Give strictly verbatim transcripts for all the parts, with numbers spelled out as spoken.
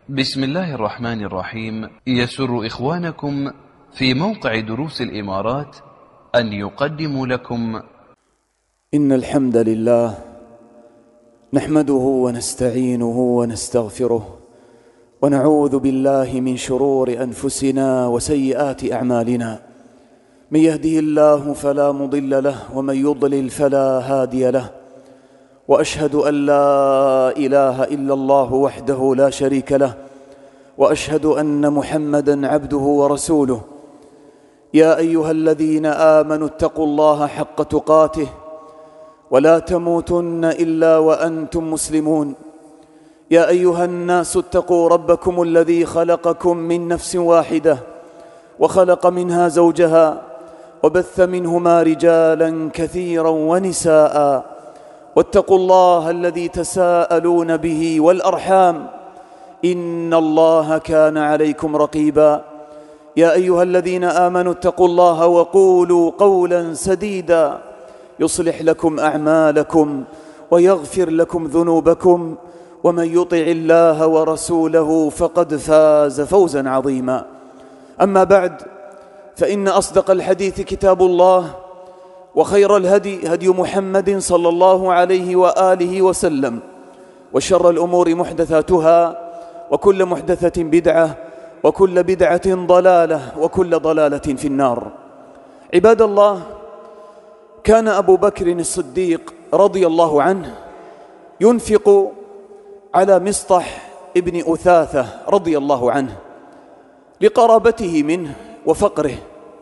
بسم الله الرحمن الرحيم. يسر إخوانكم في موقع دروس الإمارات أن يقدموا لكم إن الحمد لله نحمده ونستعينه ونستغفره ونعوذ بالله من شرور أنفسنا وسيئات أعمالنا. من يهده الله فلا مضل له ومن يضلل فلا هادي له، وأشهد أن لا إله إلا الله وحده لا شريك له، وأشهد أن محمدًا عبده ورسوله. يا أيها الذين آمنوا اتقوا الله حق تقاته ولا تموتن إلا وأنتم مسلمون. يا أيها الناس اتقوا ربكم الذي خلقكم من نفس واحدة وخلق منها زوجها وبث منهما رجالاً كثيراً ونساءً، واتقوا الله الذي تساءلون به والأرحام إن الله كان عليكم رقيبا. يا أيها الذين آمنوا اتقوا الله وقولوا قولا سديدا يصلح لكم أعمالكم ويغفر لكم ذنوبكم، ومن يطع الله ورسوله فقد فاز فوزا عظيما. أما بعد، فإن أصدق الحديث كتاب الله، وخير الهدي هدي محمد صلى الله عليه وآله وسلم، وشر الأمور محدثاتها، وكل محدثة بدعة، وكل بدعة ضلالة، وكل ضلالة في النار. عباد الله، كان أبو بكر الصديق رضي الله عنه ينفق على مصطح ابن أثاثة رضي الله عنه لقرابته منه وفقره.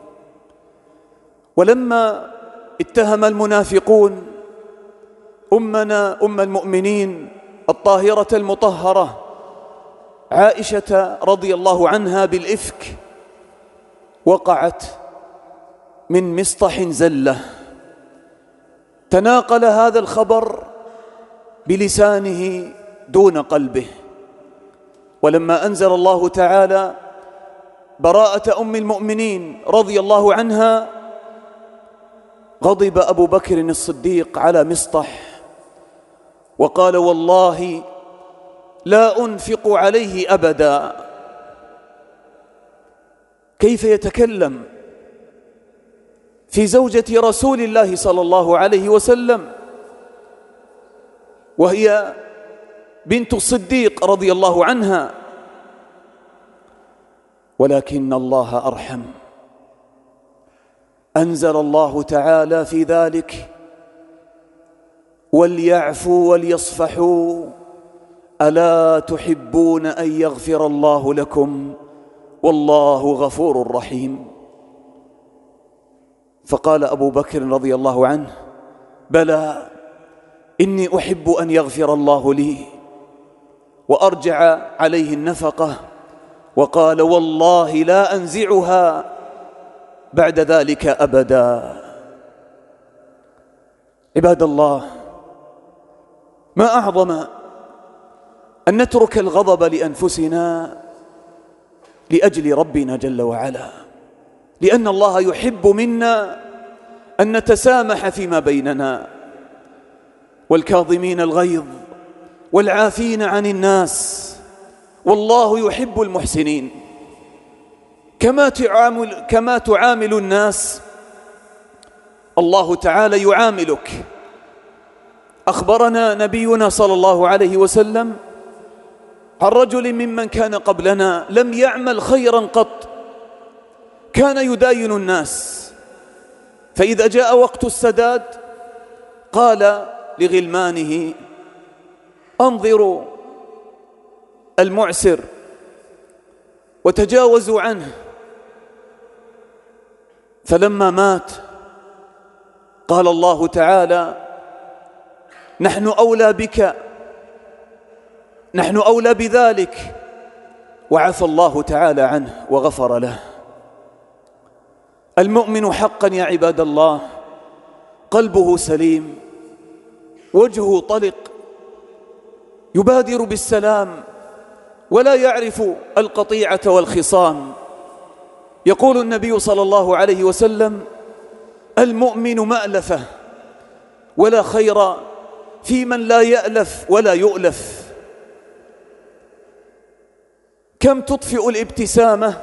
ولما اتهم المنافقون أمنا أم المؤمنين الطاهرة المطهرة عائشة رضي الله عنها بالإفك، وقعت من مصطح زلة، تناقل هذا الخبر بلسانه دون قلبه. ولما أنزل الله تعالى براءة أم المؤمنين رضي الله عنها، غضب أبو بكر الصديق على مصطح وقال: والله لا أنفق عليه أبدا. كيف يتكلم في زوجة رسول الله صلى الله عليه وسلم وهي بنت الصديق رضي الله عنها؟ ولكن الله أرحم. أنزل الله تعالى في ذلك: وليعفوا وليصفحوا ألا تحبون أن يغفر الله لكم والله غفور رحيم. فقال أبو بكر رضي الله عنه: بلى، إني أحب أن يغفر الله لي، وأرجع عليه النفقة، وقال: والله لا أنزعها بعد ذلك أبدا. عباد الله، ما أعظم أن نترك الغضب لأنفسنا لأجل ربنا جل وعلا، لأن الله يحب منا أن نتسامح فيما بيننا، والكاظمين الغيظ والعافين عن الناس، والله يحب المحسنين. كما تعامل, كما تعامل الناس الله تعالى يعاملك. أخبرنا نبينا صلى الله عليه وسلم عن رجل ممن كان قبلنا لم يعمل خيرا قط، كان يداين الناس، فإذا جاء وقت السداد قال لغلمانه: أنظروا المعسر وتجاوزوا عنه. فلما مات قال الله تعالى: نحن أولى بك، نحن أولى بذلك، وعفى الله تعالى عنه وغفر له. المؤمن حقا يا عباد الله قلبه سليم، وجهه طلق، يبادر بالسلام، ولا يعرف القطيعة والخصام. يقول النبي صلى الله عليه وسلم: المؤمن مألفة، ولا خير في من لا يألف ولا يؤلف. كم تطفئ الابتسامة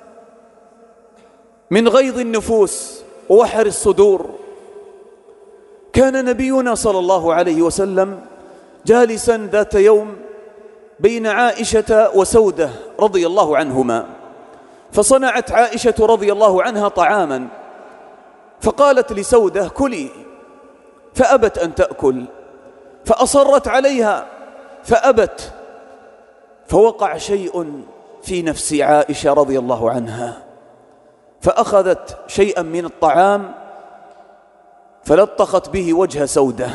من غيظ النفوس ووحر الصدور. كان نبينا صلى الله عليه وسلم جالسا ذات يوم بين عائشة وسودة رضي الله عنهما، فصنعت عائشة رضي الله عنها طعاما، فقالت لسودة كلي، فأبت أن تأكل، فأصرت عليها فأبت، فوقع شيء في نفس عائشة رضي الله عنها، فأخذت شيئا من الطعام فلطخت به وجه سودة،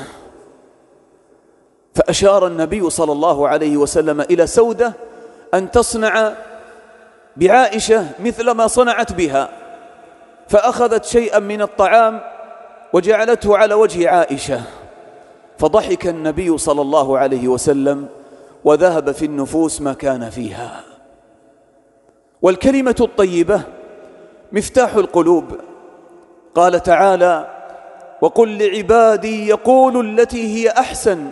فأشار النبي صلى الله عليه وسلم إلى سودة أن تصنع بعائشة مثل ما صنعت بها، فأخذت شيئا من الطعام وجعلته على وجه عائشة، فضحك النبي صلى الله عليه وسلم وذهب في النفوس ما كان فيها. والكلمة الطيبة مفتاح القلوب. قال تعالى: وقل لعبادي يقولوا التي هي أحسن.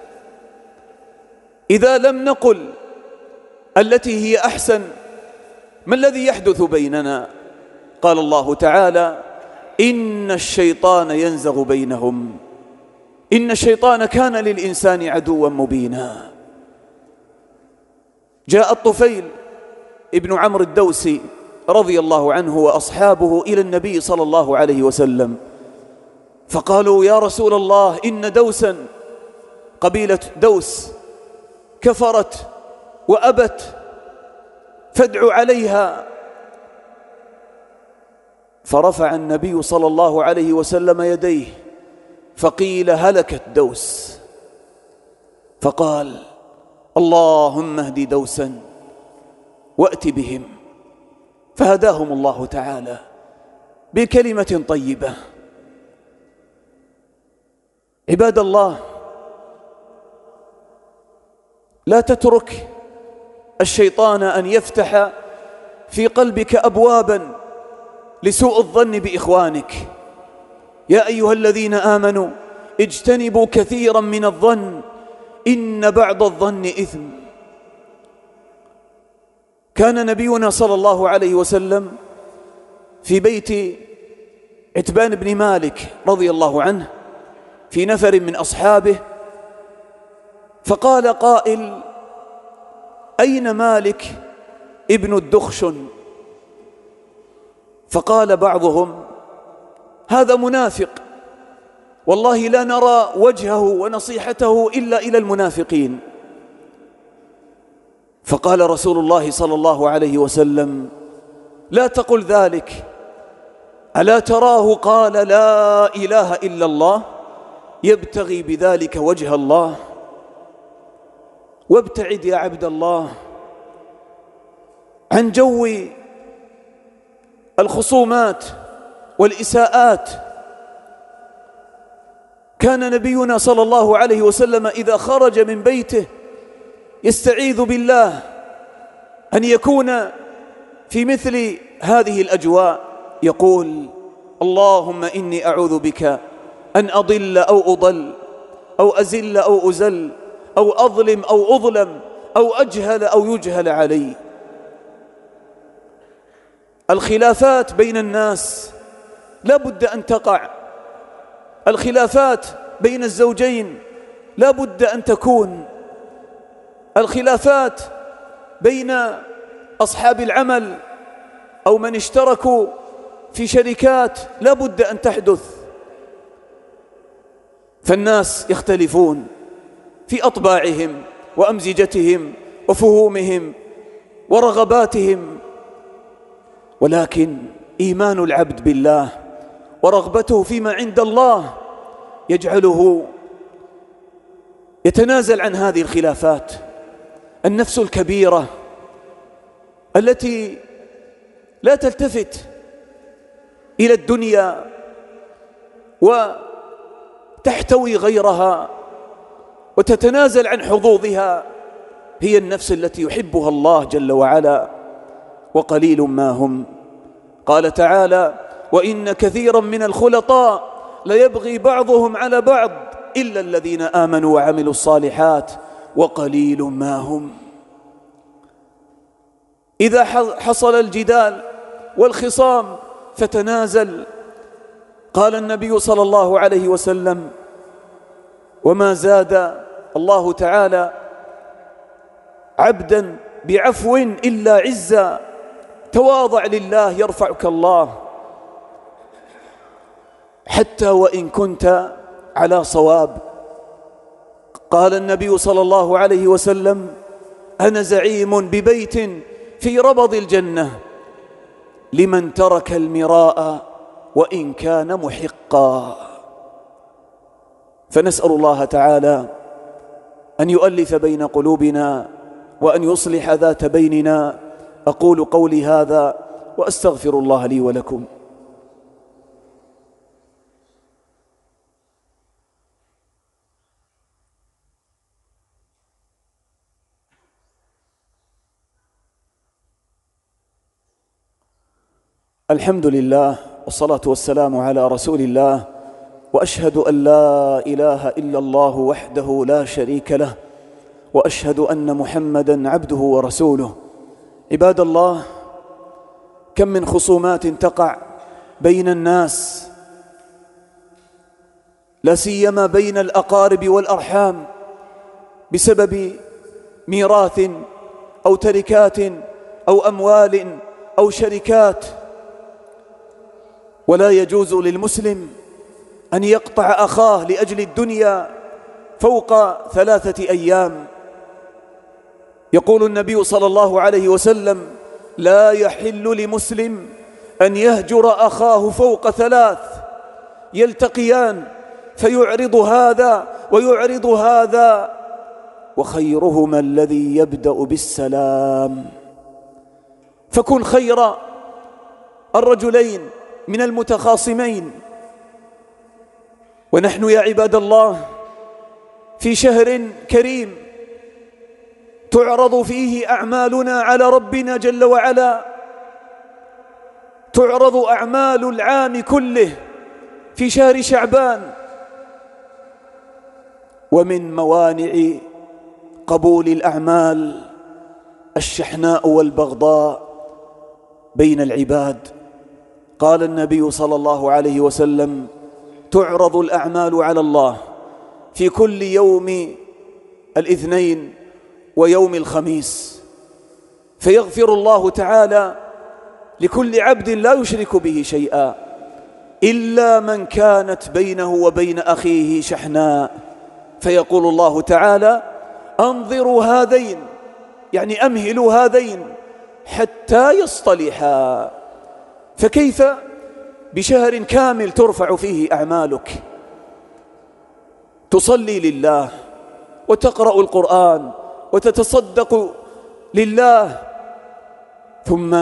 إذا لم نقل التي هي أحسن ما الذي يحدث بيننا؟ قال الله تعالى: إن الشيطان ينزغ بينهم إن الشيطان كان للإنسان عدوا مبينا. جاء الطفيل ابن عمرو الدوسي رضي الله عنه وأصحابه إلى النبي صلى الله عليه وسلم، فقالوا: يا رسول الله، إن دوسا، قبيلة دوس، كفرت وأبت، فادع عليها. فرفع النبي صلى الله عليه وسلم يديه فقيل: هلكت دوس. فقال: اللهم اهد دوسا وأت بهم، فهداهم الله تعالى بكلمة طيبة. عباد الله، لا تترك الشيطان أن يفتح في قلبك أبوابا لسوء الظن بإخوانك. يا أيها الذين آمنوا اجتنبوا كثيرا من الظن إن بعض الظن إثم. كان نبينا صلى الله عليه وسلم في بيت عتبان بن مالك رضي الله عنه في نفر من أصحابه، فقال قائل: أين مالك ابن الدخشن؟ فقال بعضهم: هذا منافق، والله لا نرى وجهه ونصيحته إلا إلى المنافقين. فقال رسول الله صلى الله عليه وسلم: لا تقل ذلك، ألا تراه قال لا إله إلا الله يبتغي بذلك وجه الله؟ وابتعد يا عبد الله عن جو الخصومات والإساءات. كان نبينا صلى الله عليه وسلم إذا خرج من بيته يستعيذ بالله أن يكون في مثل هذه الأجواء، يقول: اللهم إني أعوذ بك أن أضل أو أضل أو أزل أو أزل أو أظلم أو أظلم أو أجهل أو يجهل علي. الخلافات بين الناس لا بد أن تقع، الخلافات بين الزوجين لا بد أن تكون، الخلافات بين أصحاب العمل أو من اشتركوا في شركات لا بد أن تحدث. فالناس يختلفون في أطباعهم وأمزجتهم وفهومهم ورغباتهم، ولكن إيمان العبد بالله ورغبته فيما عند الله يجعله يتنازل عن هذه الخلافات. النفس الكبيرة التي لا تلتفت إلى الدنيا وتحتوي غيرها وتتنازل عن حظوظها هي النفس التي يحبها الله جل وعلا، وقليل ما هم. قال تعالى: وإن كثيرا من الخلطاء ليبغي بعضهم على بعض إلا الذين آمنوا وعملوا الصالحات وقليل ما هم. إذا حصل الجدال والخصام فتنازل. قال النبي صلى الله عليه وسلم: وما زاد الله تعالى عبدا بعفو إلا عزا، تواضع لله يرفعك الله، حتى وإن كنت على صواب. قال النبي صلى الله عليه وسلم: أنا زعيم ببيت في ربض الجنة لمن ترك المراء وإن كان محقا. فنسأل الله تعالى أن يؤلف بين قلوبنا وأن يصلح ذات بيننا. أقول قولي هذا وأستغفر الله لي ولكم. الحمد لله والصلاة والسلام على رسول الله، وأشهد أن لا إله إلا الله وحده لا شريك له، وأشهد أن محمدًا عبده ورسوله. عباد الله، كم من خصومات تقع بين الناس، لا سيما بين الأقارب والأرحام، بسبب ميراث أو تركات أو أموال أو شركات. ولا يجوز للمسلم أن يقطع أخاه لأجل الدنيا فوق ثلاثة أيام. يقول النبي صلى الله عليه وسلم: لا يحل لمسلم أن يهجر أخاه فوق ثلاث، يلتقيان فيعرض هذا ويعرض هذا، وخيرهما الذي يبدأ بالسلام. فكن خير الرجلين من المتخاصمين. ونحن يا عباد الله في شهر كريم تعرض فيه أعمالنا على ربنا جل وعلا، تعرض أعمال العام كله في شهر شعبان. ومن موانع قبول الأعمال الشحناء والبغضاء بين العباد. قال النبي صلى الله عليه وسلم: تعرض الأعمال على الله في كل يوم الاثنين ويوم الخميس، فيغفر الله تعالى لكل عبد لا يشرك به شيئا، إلا من كانت بينه وبين أخيه شحناء، فيقول الله تعالى: أنظروا هذين، يعني أمهلوا هذين حتى يصطلحا. فكيف بشهر كامل ترفع فيه أعمالك، تصلي لله وتقرأ القرآن وتتصدق لله، ثم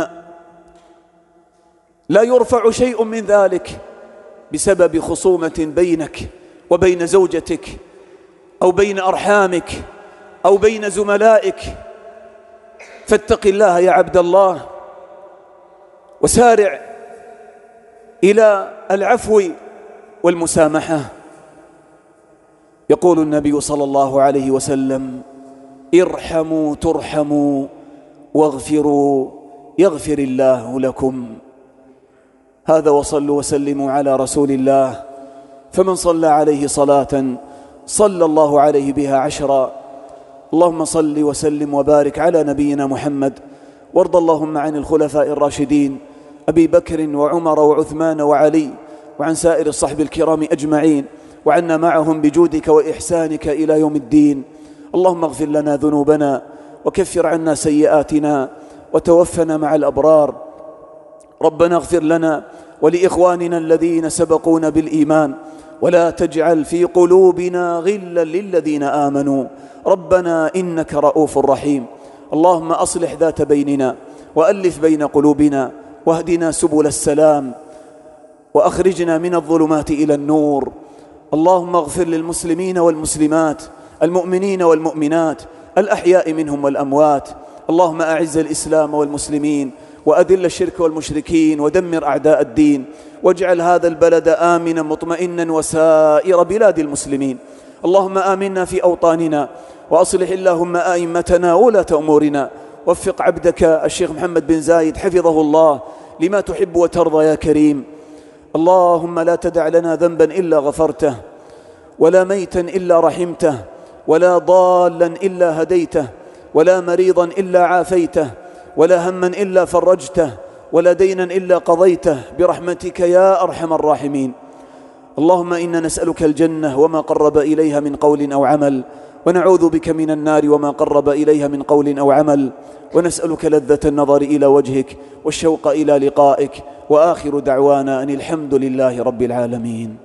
لا يرفع شيء من ذلك بسبب خصومة بينك وبين زوجتك أو بين أرحامك أو بين زملائك. فاتق الله يا عبد الله، وسارع إلى العفو والمسامحة. يقول النبي صلى الله عليه وسلم: ارحموا ترحموا واغفروا يغفر الله لكم. هذا، وصلوا وسلموا على رسول الله، فمن صلى عليه صلاة صلى الله عليه بها عشرا. اللهم صل وسلم وبارك على نبينا محمد، وارض اللهم عن الخلفاء الراشدين أبي بكر وعمر وعثمان وعلي، وعن سائر الصحب الكرام أجمعين، وعنا معهم بجودك وإحسانك إلى يوم الدين. اللهم اغفر لنا ذنوبنا وكفر عنا سيئاتنا وتوفنا مع الأبرار. ربنا اغفر لنا ولإخواننا الذين سبقونا بالإيمان، ولا تجعل في قلوبنا غلا للذين آمنوا، ربنا إنك رؤوف رحيم. اللهم أصلح ذات بيننا وألف بين قلوبنا، واهدنا سبل السلام، وأخرجنا من الظلمات إلى النور. اللهم اغفر للمسلمين والمسلمات، المؤمنين والمؤمنات، الأحياء منهم والأموات. اللهم أعز الإسلام والمسلمين، وأذل الشرك والمشركين، ودمر أعداء الدين، واجعل هذا البلد آمنا مطمئنا وسائر بلاد المسلمين. اللهم آمنا في أوطاننا، وأصلح اللهم آئمتنا ولاة أمورنا، وفق عبدك الشيخ محمد بن زايد حفظه الله لما تحب وترضى يا كريم. اللهم لا تدع لنا ذنبا إلا غفرته، ولا ميتا إلا رحمته، ولا ضالا إلا هديته، ولا مريضا إلا عافيته، ولا هما إلا فرجته، ولا دينا إلا قضيته، برحمتك يا أرحم الراحمين. اللهم إنا نسألك الجنة وما قرب إليها من قول أو عمل، ونعوذ بك من النار وما قرب إليها من قول أو عمل، ونسألك لذة النظر إلى وجهك والشوق إلى لقائك، وآخر دعوانا أن الحمد لله رب العالمين.